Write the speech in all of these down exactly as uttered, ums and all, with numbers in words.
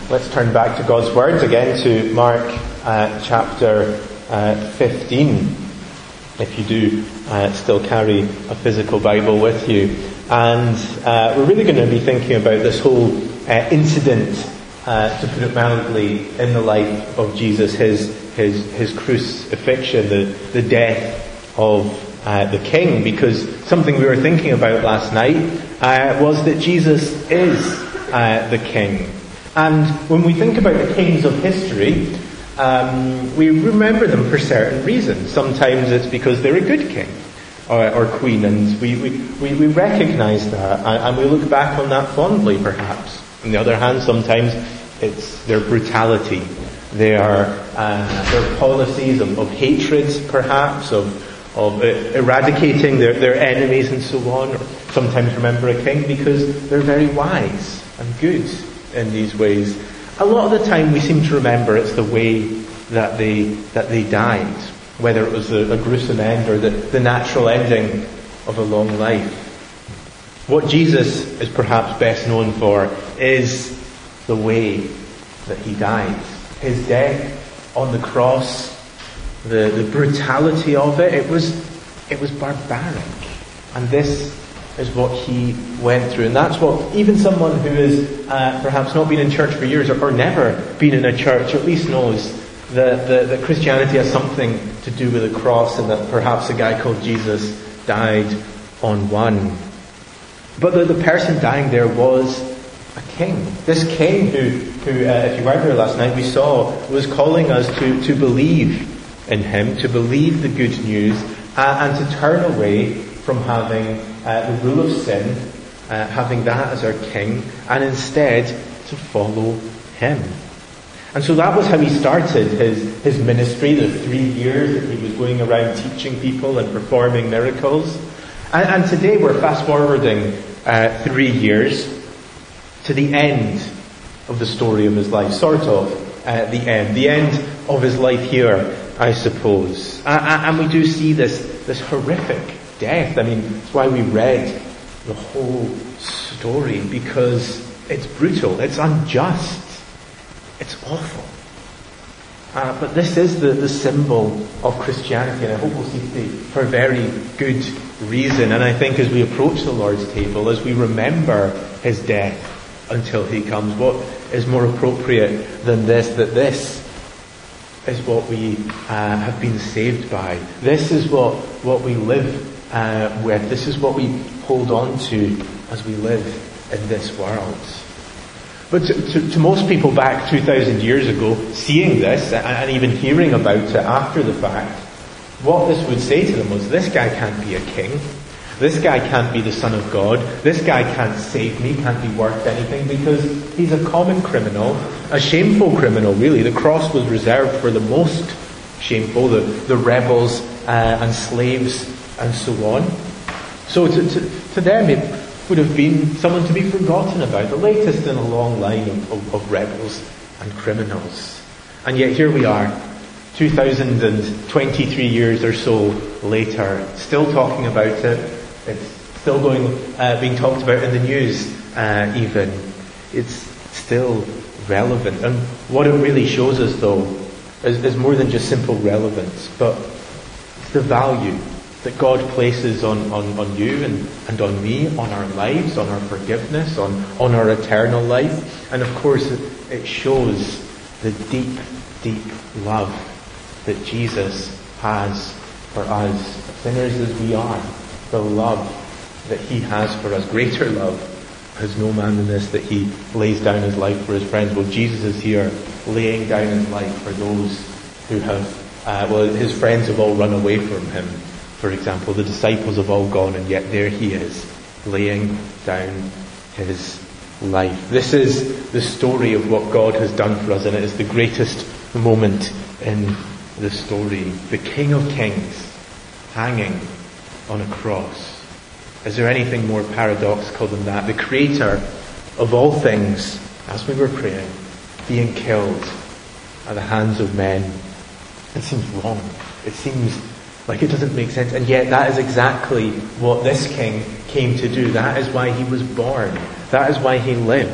let's turn back to God's Word again to Mark uh, chapter uh, fifteen, if you do uh, still carry a physical Bible with you. And uh, we're really going to be thinking about this whole uh, incident, uh, to put it mildly, in the life of Jesus, his his his crucifixion, the, the death of uh, the King, because something we were thinking about last night uh, was that Jesus is uh, the King. And when we think about the kings of history, um, we remember them for certain reasons. Sometimes it's because they're a good king or, or queen, and we, we, we, we recognise that, and, and we look back on that fondly, perhaps. On the other hand, sometimes it's their brutality, their, uh, their policies of, of hatred, perhaps, of, of uh, eradicating their, their enemies and so on. Or sometimes remember a king because they're very wise and good in these ways. A lot of the time we seem to remember it's the way that they that they died, whether it was a, a gruesome end or the, the natural ending of a long life. What Jesus is perhaps best known for is the way that he died. His death on the cross, the, the brutality of it, it was it was barbaric. And this is what he went through. And that's what even someone who has uh, perhaps not been in church for years or, or never been in a church at least knows that, that, that Christianity has something to do with the cross, and that perhaps a guy called Jesus died on one. But the, the person dying there was a king. This king who, who uh, if you weren't here last night, we saw was calling us to, to believe in him, to believe the good news, uh, and to turn away from having uh, the rule of sin, uh, having that as our king, and instead to follow him. And so that was how he started his, his ministry, the three years that he was going around teaching people and performing miracles. And, and today we're fast forwarding uh, three years to the end of the story of his life, sort of uh, the end, the end of his life here, I suppose. Uh, and we do see this, this horrific death. I mean, that's why we read the whole story, because it's brutal, it's unjust, it's awful. Uh, but this is the, the symbol of Christianity, and I hope we'll see today for a very good reason. And I think as we approach the Lord's table, as we remember his death until he comes, what is more appropriate than this, that this is what we uh, have been saved by. This is what, what we live Uh, with. This is what we hold on to as we live in this world. But to, to, to most people back two thousand years ago, seeing this and, and even hearing about it after the fact, what this would say to them was, this guy can't be a king. This guy can't be the Son of God. This guy can't save me, can't be worth anything, because he's a common criminal, a shameful criminal, really. The cross was reserved for the most shameful, the, the rebels uh, and slaves and so on. So to, to, to them it would have been someone to be forgotten about, the latest in a long line of, of, of rebels and criminals. And yet here we are, two thousand twenty-three years or so later, still talking about it. It's still going, uh, being talked about in the news uh, even. It's still relevant. And what it really shows us, though, is, is more than just simple relevance, but it's the value that God places on, on, on you and, and on me, on our lives, on our forgiveness, on, on our eternal life. And of course it, it shows the deep, deep love that Jesus has for us, sinners as we are. The love that he has for us. Greater love has no man than this, that he lays down his life for his friends. Well, Jesus is here laying down his life for those who have, uh, well, his friends have all run away from him. For example, the disciples have all gone, and yet there he is, laying down his life. This is the story of what God has done for us, and it is the greatest moment in the story. The King of Kings hanging on a cross. Is there anything more paradoxical than that? The Creator of all things, as we were praying, being killed at the hands of men. It seems wrong. It seems like it doesn't make sense. And yet that is exactly what this king came to do. That is why he was born. That is why he lived.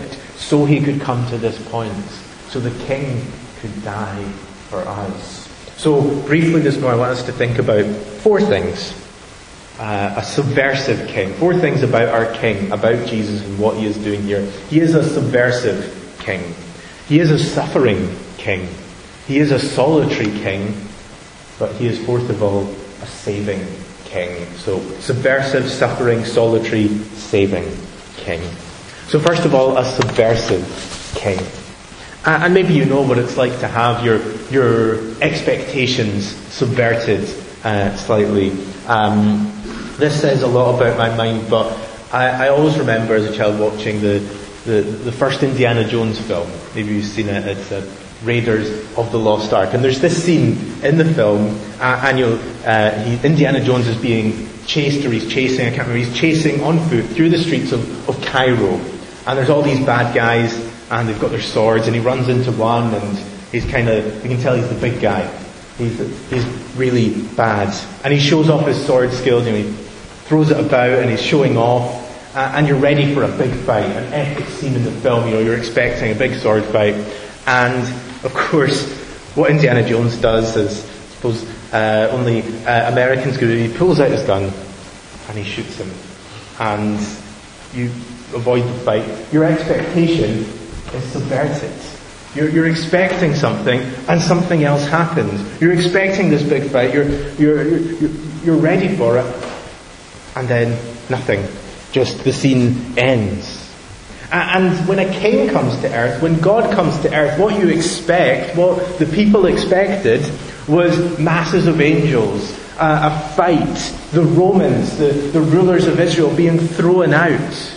so he could come to this point, so the king could die for us. So briefly this morning I want us to think about four things. Uh, a subversive king. Four things about our king, about Jesus and what he is doing here. He is a subversive king. He is a suffering king. He is a solitary king. But he is, fourth of all, a saving king. So, subversive, suffering, solitary, saving king. So first of all, a subversive king. Uh, and maybe you know what it's like to have your your expectations subverted uh, slightly. Um, this says a lot about my mind, but I, I always remember as a child watching the, the, the first Indiana Jones film. Maybe you've seen it. It's uh, Raiders of the Lost Ark. And there's this scene in the film, uh, and you'll, uh, he, Indiana Jones is being chased, or he's chasing, I can't remember, he's chasing on foot through the streets of, of Cairo. And there's all these bad guys, and they've got their swords, and he runs into one, and he's kind of, you can tell he's the big guy. He's, he's really bad. And he shows off his sword skills, and he throws it about, and he's showing off. Uh, and you're ready for a big fight, an epic scene in the film, you know, you're expecting a big sword fight. And, of course, what Indiana Jones does is, I suppose, uh, only uh, Americans could do. He pulls out his gun, and he shoots him. And you avoid the fight. Your expectation is subverted. You're, you're expecting something, and something else happens. You're expecting this big fight. You're, you're, you're, you're ready for it. And then, nothing. Just the scene ends. And when a king comes to earth, when God comes to earth, what you expect, what the people expected, was masses of angels, uh, a fight, the Romans, the, the rulers of Israel being thrown out,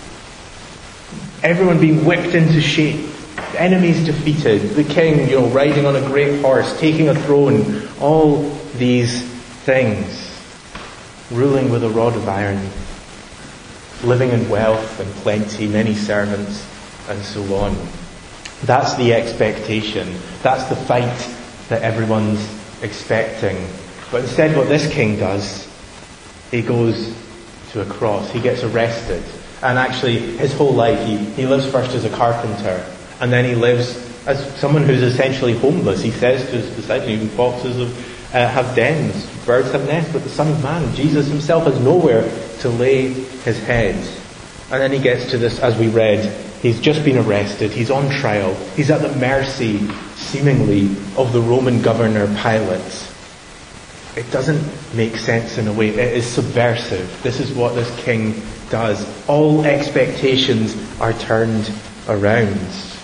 everyone being whipped into shape, enemies defeated, the king, you know, riding on a great horse, taking a throne, all these things, ruling with a rod of iron, living in wealth and plenty, many servants, and so on. That's the expectation. That's the fight that everyone's expecting. But instead what this king does, he goes to a cross. He gets arrested. And actually, his whole life, he, he lives first as a carpenter, and then he lives as someone who's essentially homeless. He says to his disciples, even foxes have, uh, have dens, birds have nests, but the Son of Man, Jesus himself, has nowhere to lay his head. And then he gets to this, as we read, he's just been arrested, he's on trial, he's at the mercy, seemingly, of the Roman governor Pilate. It doesn't make sense in a way. It is subversive. This is what this king does. All expectations are turned around.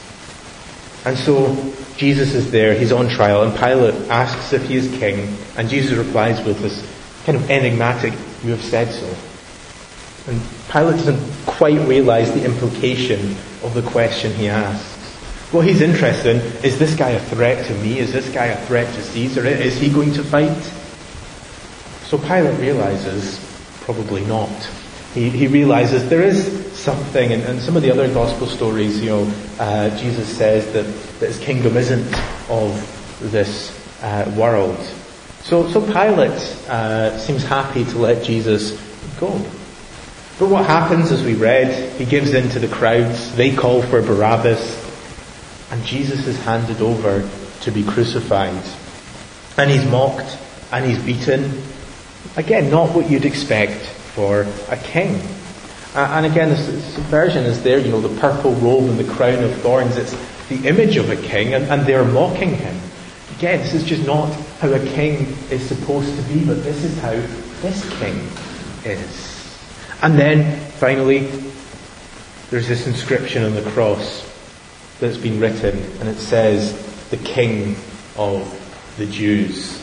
And so Jesus is there, he's on trial, and Pilate asks if he is king, and Jesus replies with this kind of enigmatic, "You have said so." And Pilate doesn't quite realise the implication of the question he asks. What he's interested in, is this guy a threat to me? Is this guy a threat to Caesar? Is he going to fight? So Pilate realises, probably not. He, he realises there is something, and, and some of the other gospel stories, you know, uh, Jesus says that, that his kingdom isn't of this uh, world. So, so Pilate uh, seems happy to let Jesus go. But what happens, as we read, he gives in to the crowds, they call for Barabbas, and Jesus is handed over to be crucified. And he's mocked, and he's beaten. Again, not what you'd expect for a king. Uh, and again, the subversion is there, you know, the purple robe and the crown of thorns. It's the image of a king, and, and they're mocking him. Again, this is just not how a king is supposed to be, but this is how this king is. And then, finally, there's this inscription on the cross that's been written, and it says, "The King of the Jews."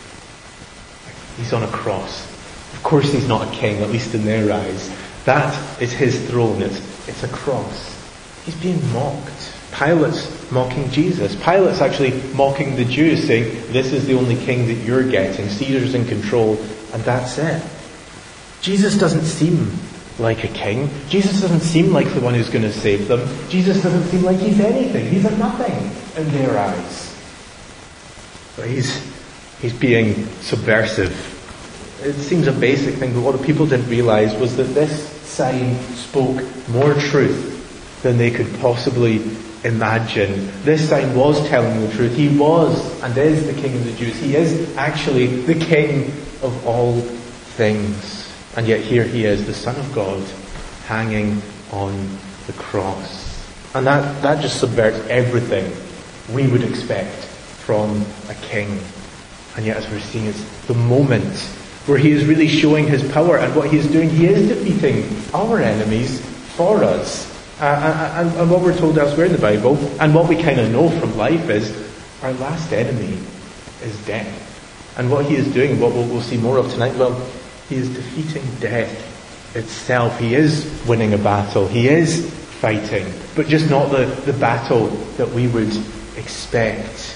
He's on a cross. Of course he's not a king, at least in their eyes. That is his throne. It's, it's a cross. He's being mocked. Pilate's mocking Jesus. Pilate's actually mocking the Jews, saying, "This is the only king that you're getting. Caesar's in control, and that's it." Jesus doesn't seem like a king. Jesus doesn't seem like the one who's going to save them. Jesus doesn't seem like he's anything. He's a nothing in their eyes. But he's, he's being subversive. It seems a basic thing, but what the people didn't realise was that this sign spoke more truth than they could possibly imagine. This sign was telling the truth. He was and is the King of the Jews. He is actually the King of all things. And yet here he is, the Son of God, hanging on the cross. And that, that just subverts everything we would expect from a king. And yet, as we're seeing, it's the moment where he is really showing his power, and what he is doing, he is defeating our enemies for us. Uh, and, and what we're told elsewhere in the Bible, and what we kind of know from life, is our last enemy is death. And what he is doing, what we'll, we'll see more of tonight, well, he is defeating death itself. He is winning a battle. He is fighting, but just not the, the battle that we would expect.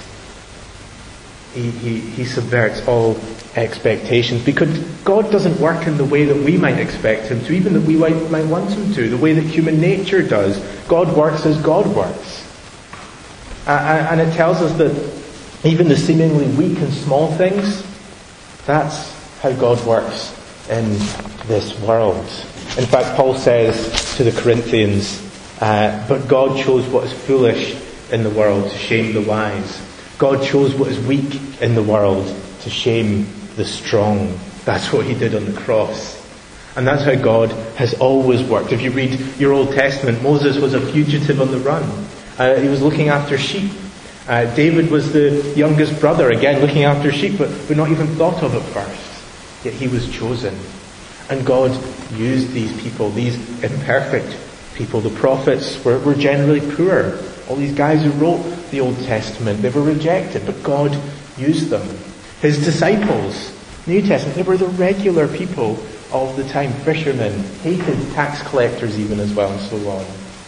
He, he, he subverts all expectations, because God doesn't work in the way that we might expect him to, even that we might, might want him to, the way that human nature does. God works as God works. Uh, and it tells us that even the seemingly weak and small things, that's how God works in this world. In fact, Paul says to the Corinthians, uh, but God chose what is foolish in the world to shame the wise. God chose what is weak in the world to shame the strong. That's what he did on the cross. And that's how God has always worked. If you read your Old Testament, Moses was a fugitive on the run. Uh, he was looking after sheep. Uh, David was the youngest brother, again looking after sheep, but, but not even thought of at first. Yet he was chosen. And God used these people, these imperfect people. The prophets were, were generally poor. All these guys who wrote the Old Testament, they were rejected, but God used them. His disciples, New Testament, they were the regular people of the time. Fishermen, hated tax collectors even as well, and so on.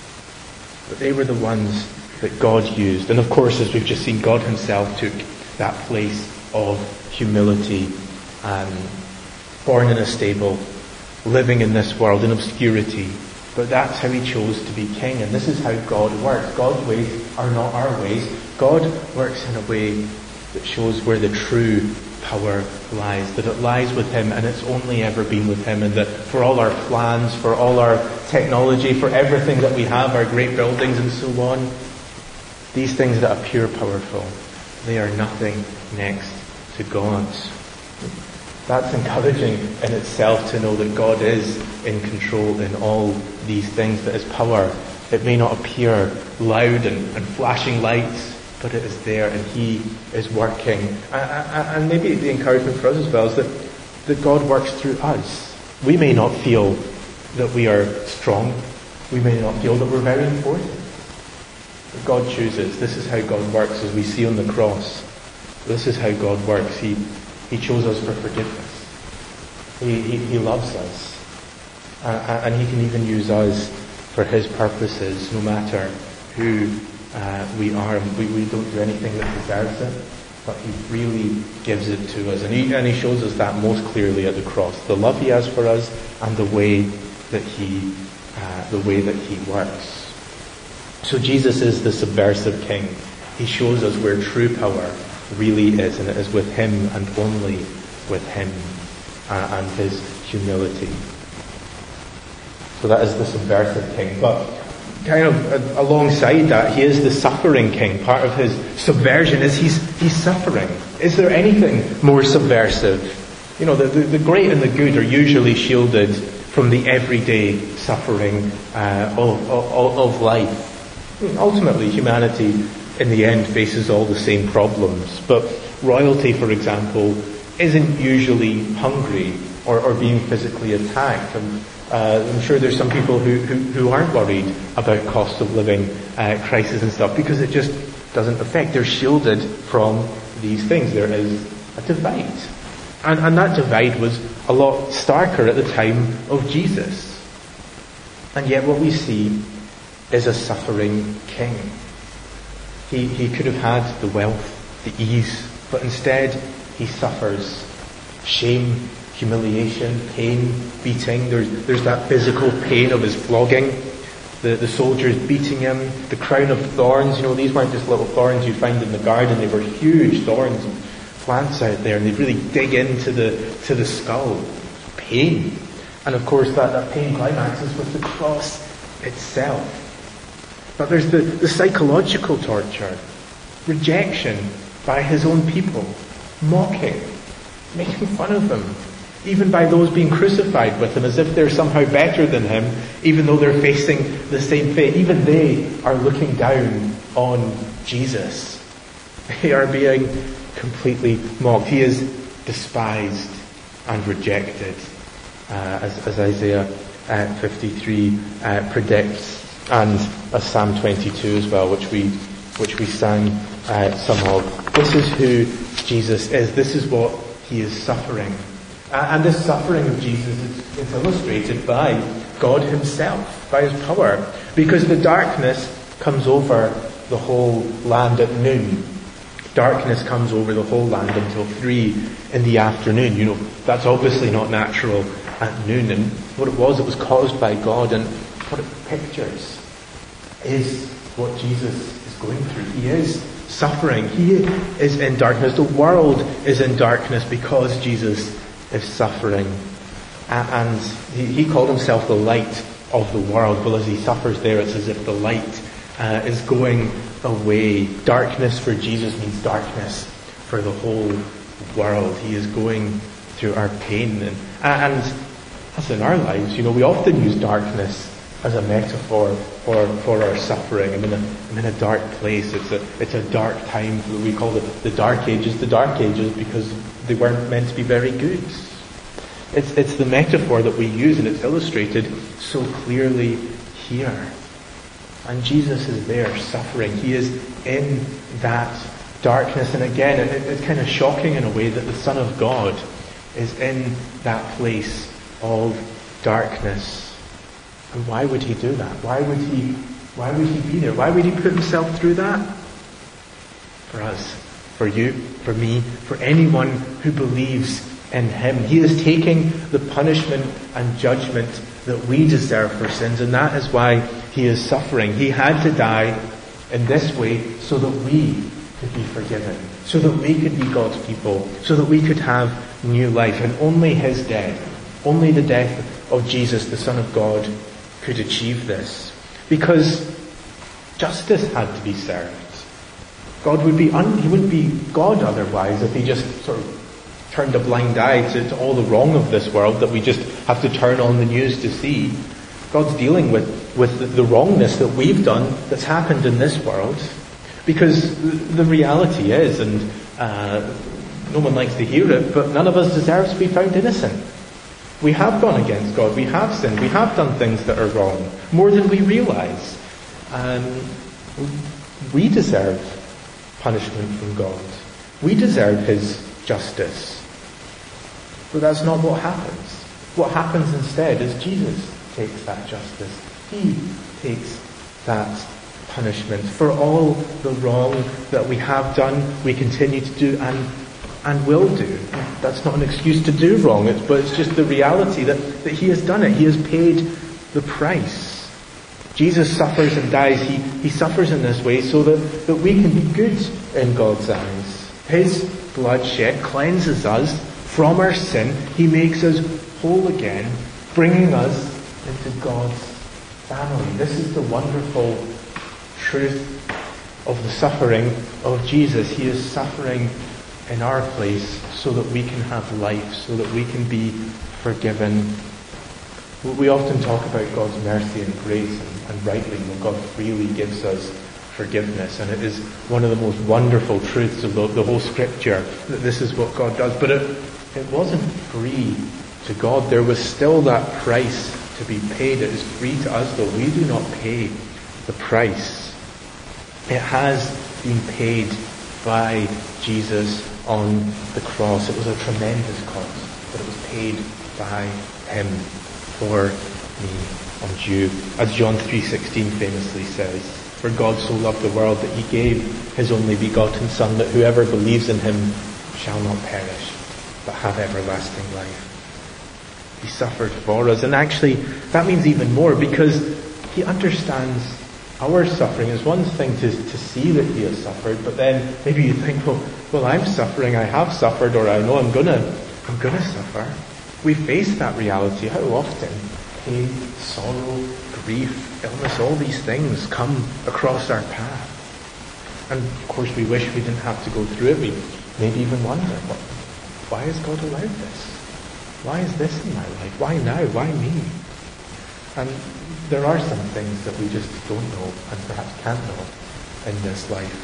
But they were the ones that God used. And of course, as we've just seen, God himself took that place of humility, um, born in a stable, living in this world in obscurity. But that's how he chose to be king. And this is how God works. God's ways are not our ways. God works in a way that shows where the true power lies. That it lies with him, and it's only ever been with him. And that for all our plans, for all our technology, for everything that we have, our great buildings and so on, these things that appear powerful, they are nothing next to God. That's encouraging in itself, to know that God is in control in all these things, that his power, it may not appear loud and, and flashing lights, but it is there and he is working. And, and maybe the encouragement for us as well is that, that God works through us. We may not feel that we are strong. We may not feel that we're very important. But God chooses. This is how God works, as we see on the cross. This is how God works. He He chose us for forgiveness. He, he, he loves us. Uh, and he can even use us for his purposes, no matter who uh, we are. We, we don't do anything that deserves it, but he really gives it to us. And he, and he shows us that most clearly at the cross. The love he has for us and the way that he, uh, the way that he works. So Jesus is the subversive king. He shows us where true power really is, and it is with him and only with him, uh, and his humility. So that is the subversive king. But kind of uh, alongside that, he is the suffering king. Part of his subversion is he's he's suffering. Is there anything more subversive? You know, the, the, the great and the good are usually shielded from the everyday suffering uh, of, of, of life. Ultimately, humanity in the end faces all the same problems. But royalty, for example, isn't usually hungry or, or being physically attacked. And uh, I'm sure there's some people who, who, who aren't worried about cost of living uh, crisis and stuff, because it just doesn't affect. They're shielded from these things. There is a divide. And, and that divide was a lot starker at the time of Jesus. And yet what we see is a suffering king. He, he could have had the wealth, the ease, but instead he suffers shame, humiliation, pain, beating. There's, there's that physical pain of his flogging, the, the soldiers beating him, the crown of thorns. You know, these weren't just little thorns you'd find in the garden. They were huge thorns and plants out there, and they'd really dig into the to the skull. Pain. And of course that, that pain climaxes with the cross itself. But there's the, the psychological torture, rejection by his own people, mocking, making fun of him, even by those being crucified with him, as if they're somehow better than him, even though they're facing the same fate. Even they are looking down on Jesus. They are being completely mocked. He is despised and rejected, uh, as, as Isaiah uh, fifty-three uh, predicts, and as Psalm twenty-two as well, which we which we sang uh, some of. This is who Jesus is. This is what he is suffering. Uh, and this suffering of Jesus is, is illustrated by God himself, by his power, because the darkness comes over the whole land at noon. Darkness comes over the whole land until three in the afternoon. You know, that's obviously not natural at noon. And what it was, it was caused by God. And what it pictures is what Jesus is going through. He is suffering. He is in darkness. The world is in darkness because Jesus is suffering. And he called himself the light of the world. Well, as he suffers there, it's as if the light uh, is going away. Darkness for Jesus means darkness for the whole world. He is going through our pain. And, and as in our lives, you know, we often use darkness as a metaphor for, for our suffering. I'm in, a, I'm in a dark place. It's a, it's a dark time. We call it the Dark Ages the Dark Ages because they weren't meant to be very good. It's, it's the metaphor that we use, and it's illustrated so clearly here. And Jesus is there suffering. He is in that darkness. And again, it, it's kind of shocking in a way that the Son of God is in that place of darkness. And why would he do that? Why would he, why would he be there? Why would he put himself through that? For us, for you, for me, for anyone who believes in him. He is taking the punishment and judgment that we deserve for sins, and that is why he is suffering. He had to die in this way so that we could be forgiven, so that we could be God's people, so that we could have new life. And only his death, only the death of Jesus, the Son of God, could achieve this. Because justice had to be served. God would be un- he wouldn't be God otherwise if he just sort of turned a blind eye to, to all the wrong of this world that we just have to turn on the news to see. God's dealing with, with the, the wrongness that we've done that's happened in this world. Because the, the reality is, and uh, no one likes to hear it, but none of us deserves to be found innocent. We have gone against God. We have sinned. We have done things that are wrong, more than we realise. Um, we deserve punishment from God. We deserve his justice. But that's not what happens. What happens instead is Jesus takes that justice. He takes that punishment for all the wrong that we have done, we continue to do, and and will do. That's not an excuse to do wrong, it's, but it's just the reality that, that he has done it. He has paid the price. Jesus suffers and dies. He, he suffers in this way so that, that we can be good in God's eyes. His blood shed cleanses us from our sin. He makes us whole again, bringing us into God's family. This is the wonderful truth of the suffering of Jesus. He is suffering in our place so that we can have life, so that we can be forgiven. We often talk about God's mercy and grace, and, and rightly, when God freely gives us forgiveness, and it is one of the most wonderful truths of the, the whole Scripture, that this is what God does. But it, it wasn't free to God. There was still that price to be paid. It is free to us, though we do not pay the price. It has been paid by Jesus on the cross. It was a tremendous cost, but it was paid by him for me and you. As John three sixteen famously says, "For God so loved the world that he gave his only begotten Son, that whoever believes in him shall not perish, but have everlasting life." He suffered for us, and actually that means even more, because he understands our suffering. Is one thing to, to see that he has suffered, but then maybe you think, well, well, I'm suffering, I have suffered, or I know I'm gonna, I'm gonna suffer. We face that reality how often? pain, sorrow, grief, illness, all these things come across our path. And of course we wish we didn't have to go through it. We maybe even wonder, well, why has God allowed this? Why is this in my life? Why now? Why me? And there are some things that we just don't know and perhaps can't know in this life.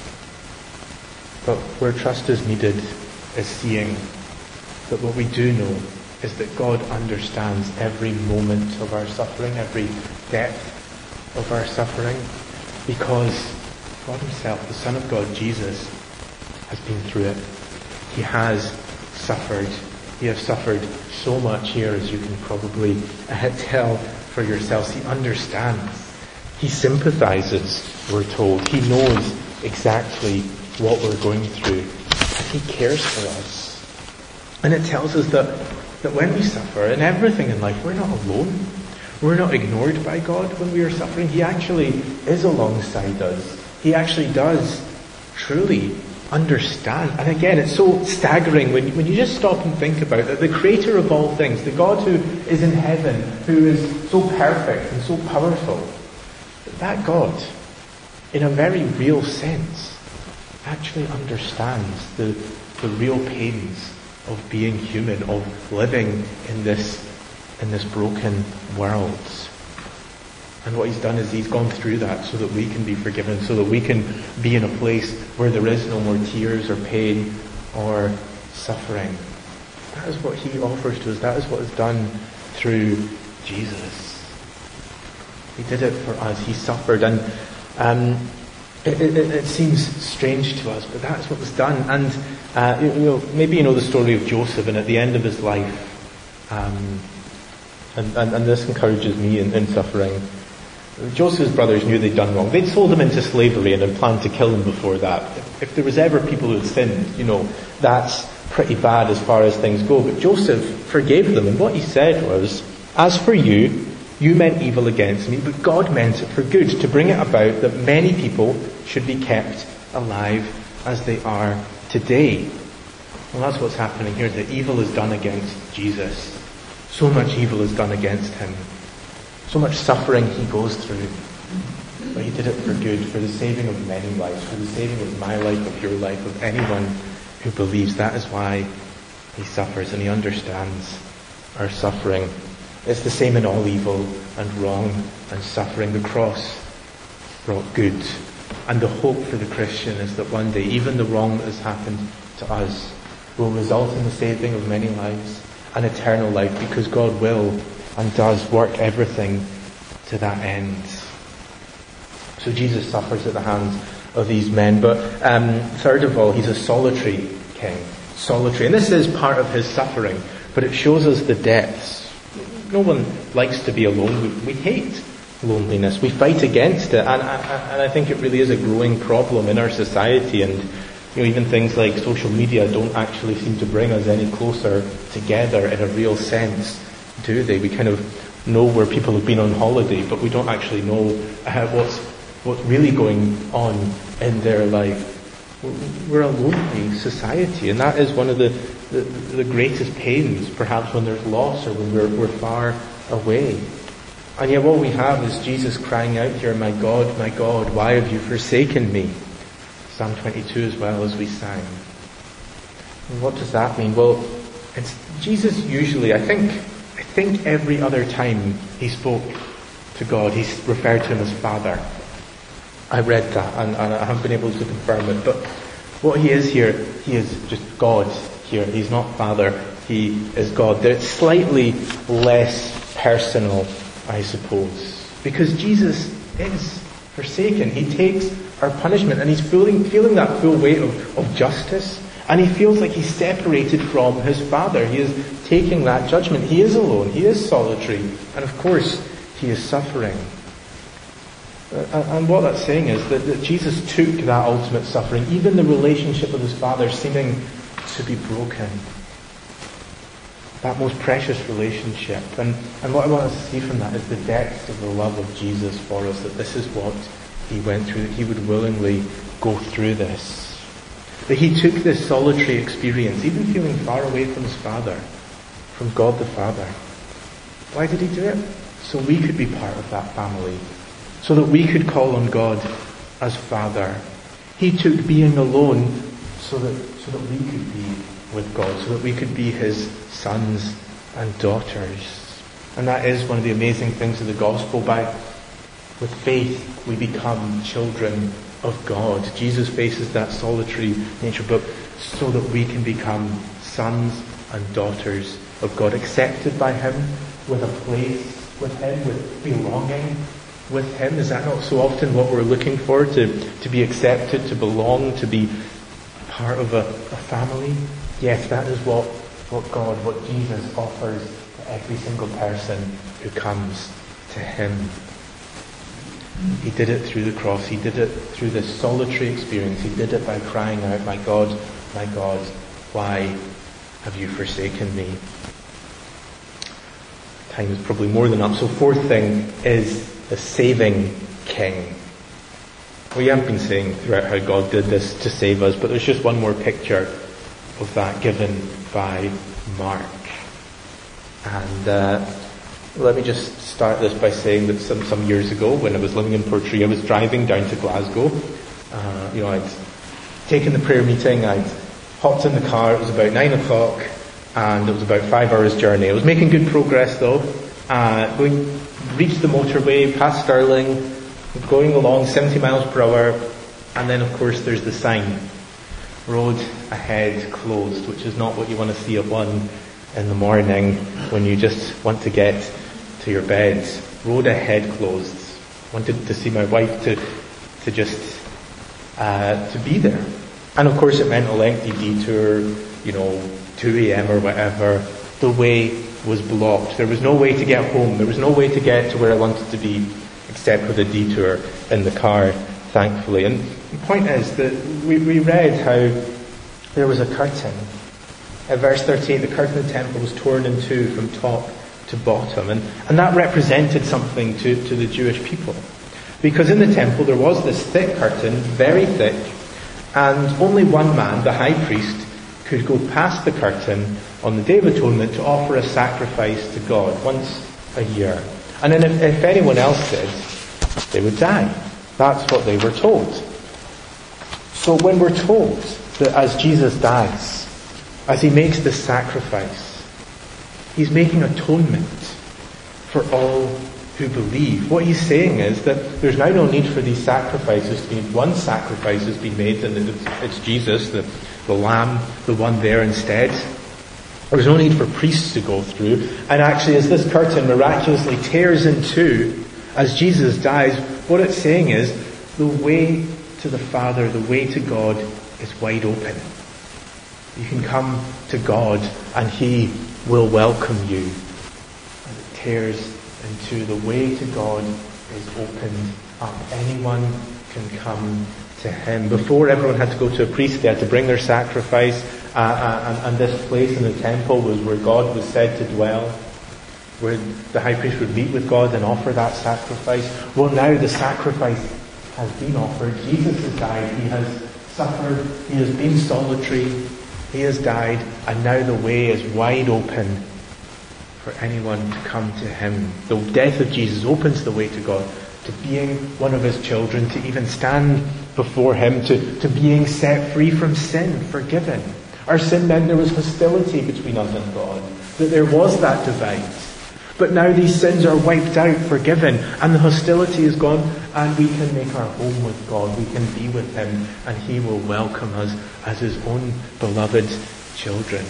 But where trust is needed is seeing that what we do know is that God understands every moment of our suffering, every depth of our suffering, because God himself, the Son of God, Jesus, has been through it. He has suffered. He has suffered so much here, as you can probably uh, tell for yourselves. He understands. He sympathizes, we're told. He knows exactly what we're going through. And he cares for us. And it tells us that, that when we suffer, in everything in life, we're not alone. We're not ignored by God when we are suffering. He actually is alongside us. He actually does truly understand. And again, it's so staggering when, when you just stop and think about it. The creator of all things, the God who is in heaven, who is so perfect and so powerful, that God, in a very real sense, actually understands the, the real pains of being human, of living in this, in this broken world. And what he's done is he's gone through that so that we can be forgiven, so that we can be in a place where there is no more tears or pain or suffering. That is what he offers to us. That is what is done through Jesus. He did it for us. He suffered. And um, it, it, it seems strange to us, but that is what was done. And uh, you know, maybe you know the story of Joseph, and at the end of his life, um, and, and, and this encourages me in, in suffering, Joseph's brothers knew they'd done wrong. They'd sold him into slavery and had planned to kill him before that. If, if there was ever people who had sinned, you know, that's pretty bad as far as things go. But Joseph forgave them, and what he said was, "As for you, you meant evil against me, but God meant it for good, to bring it about that many people should be kept alive as they are today." Well, that's what's happening here. The evil is done against Jesus. So much evil is done against him. So much suffering he goes through. But he did it for good, for the saving of many lives, for the saving of my life, of your life, of anyone who believes. That is why he suffers, and he understands our suffering. It's the same in all evil and wrong and suffering. The cross brought good. And the hope for the Christian is that one day, even the wrong that has happened to us will result in the saving of many lives and eternal life, because God will and does work everything to that end. So Jesus suffers at the hands of these men. But um, third of all, he's a solitary king. Solitary. And this is part of his suffering, but it shows us the depths. No one likes to be alone. We, we hate loneliness. We fight against it. And, and I think it really is a growing problem in our society. And you know, even things like social media don't actually seem to bring us any closer together in a real sense, do they? We kind of know where people have been on holiday, but we don't actually know uh, what's what's really going on in their life. We're a lonely society, and that is one of the, the, the greatest pains, perhaps when there's loss or when we're, we're far away. And yet what we have is Jesus crying out here, "My God, my God, why have you forsaken me?" Psalm twenty-two as well, as we sang. And what does that mean? Well, it's Jesus usually, I think, I think every other time he spoke to God, he referred to him as Father. I read that, and, and I haven't been able to confirm it, but what he is here, he is just God here. He's not Father, he is God. They're slightly less personal, I suppose, because Jesus is forsaken. He takes our punishment, and he's feeling, feeling that full weight of, of justice, and he feels like he's separated from his Father. He is taking that judgment. He is alone. He is solitary. And of course, he is suffering. Uh, and what that's saying is that, that Jesus took that ultimate suffering, even the relationship with his Father seeming to be broken. That most precious relationship. And, and what I want us to see from that is the depth of the love of Jesus for us, that this is what he went through, that he would willingly go through this. That he took this solitary experience, even feeling far away from his Father, from God the Father, Why did he do it? So we could be part of that family. So that we could call on God as Father. He took being alone so that, so that we could be with God, so that we could be his sons and daughters. And that is one of the amazing things of the gospel. By with faith we become children of God. Jesus faces that solitary nature, but so that we can become sons and daughters of God, accepted by him, with a place with him, with belonging with him. Is that not so often what we're looking for? To, to be accepted, to belong, to be part of a, a family? Yes, that is what, what God, what Jesus offers to every single person who comes to him. He did it through the cross. He did it through this solitary experience. He did it by crying out, "My God, my God, why have you forsaken me?" Time is probably more than up. So fourth thing is the saving King. We have been saying throughout how God did this to save us, but there's just one more picture of that given by Mark. And uh, let me just start this by saying that some, some years ago, when I was living in Portree, I was driving down to Glasgow. Uh, you know, I'd taken the prayer meeting, I'd hopped in the car, it was about nine o'clock, and it was about five hours journey. I was making good progress though. Uh, going, reached the motorway, past Stirling, going along seventy miles per hour, and then of course there's the sign, road ahead closed, which is not what you want to see at one in the morning when you just want to get to your bed. Road ahead closed. Wanted to see my wife to to just uh, to be there. And of course it meant a lengthy detour, you know, two a.m. or whatever. The way was blocked. There was no way to get home. There was no way to get to where I wanted to be except with a detour in the car, thankfully. And the point is that we, we read how there was a curtain. At verse thirty-eight, the curtain of the temple was torn in two from top to bottom. And, and that represented something to, to the Jewish people. Because in the temple there was this thick curtain, very thick, and only one man, the high priest, could go past the curtain on the Day of Atonement to offer a sacrifice to God once a year. And then if, if anyone else did, they would die. That's what they were told. So when we're told that as Jesus dies, as he makes this sacrifice, he's making atonement for all who believe. What he's saying is that there's now no need for these sacrifices to be. One sacrifice has been made, and it's, it's Jesus, the, the Lamb, the one there instead. There's no need for priests to go through. And actually, as this curtain miraculously tears in two, as Jesus dies, what it's saying is the way to the Father, the way to God is wide open. You can come to God and he will welcome you. And it tears in two. The way to God is opened up. Anyone can come to him. Before, everyone had to go to a priest. They had to bring their sacrifice. Uh, uh, and, and this place in the temple was where God was said to dwell, where the high priest would meet with God and offer that sacrifice. Well, now the sacrifice has been offered. Jesus has died. He has suffered. He has been solitary. He has died. And now the way is wide open for anyone to come to him. The death of Jesus opens the way to God, to being one of his children, to even stand before him, to, to being set free from sin, forgiven. Our sin meant there was hostility between us and God, that there was that divide. But now these sins are wiped out, forgiven, and the hostility is gone, and we can make our home with God. We can be with him, and he will welcome us as his own beloved children.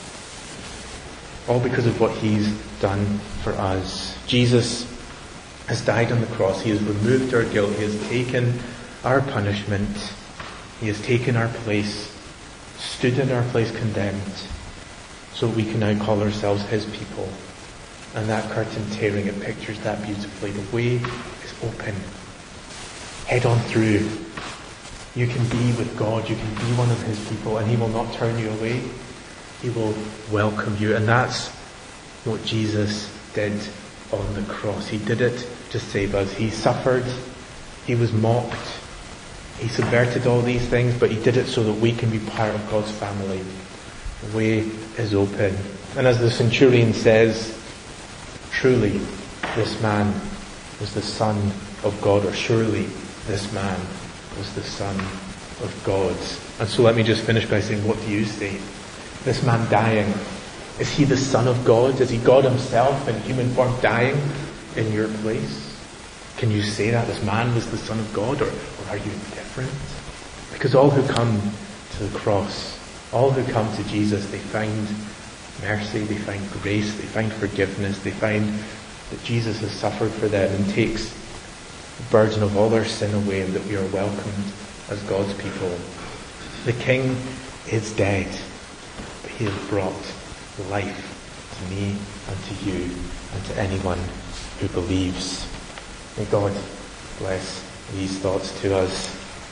All because of what he's done for us. Jesus has died on the cross. He has removed our guilt. He has taken our punishment. He has taken our place, stood in our place condemned, so we can now call ourselves his people. And that curtain tearing, it pictures that beautifully. The way is open. Head on through. You can be with God. You can be one of his people, and he will not turn you away. He will welcome you. And that's what Jesus did on the cross. He did it to save us. He suffered. He was mocked. He subverted all these things, but he did it so that we can be part of God's family. The way is open. And as the centurion says, truly this man was the Son of God, or surely this man was the Son of God. And so let me just finish by saying, what do you say? This man dying, is he the Son of God? Is he God himself in human form dying in your place? Can you say that this man was the Son of God, or, or are you indifferent? Because all who come to the cross, all who come to Jesus, they find mercy, they find grace, they find forgiveness, they find that Jesus has suffered for them and takes the burden of all their sin away, and that we are welcomed as God's people. The King is dead, but he has brought life to me and to you and to anyone who believes. May God bless these thoughts to us.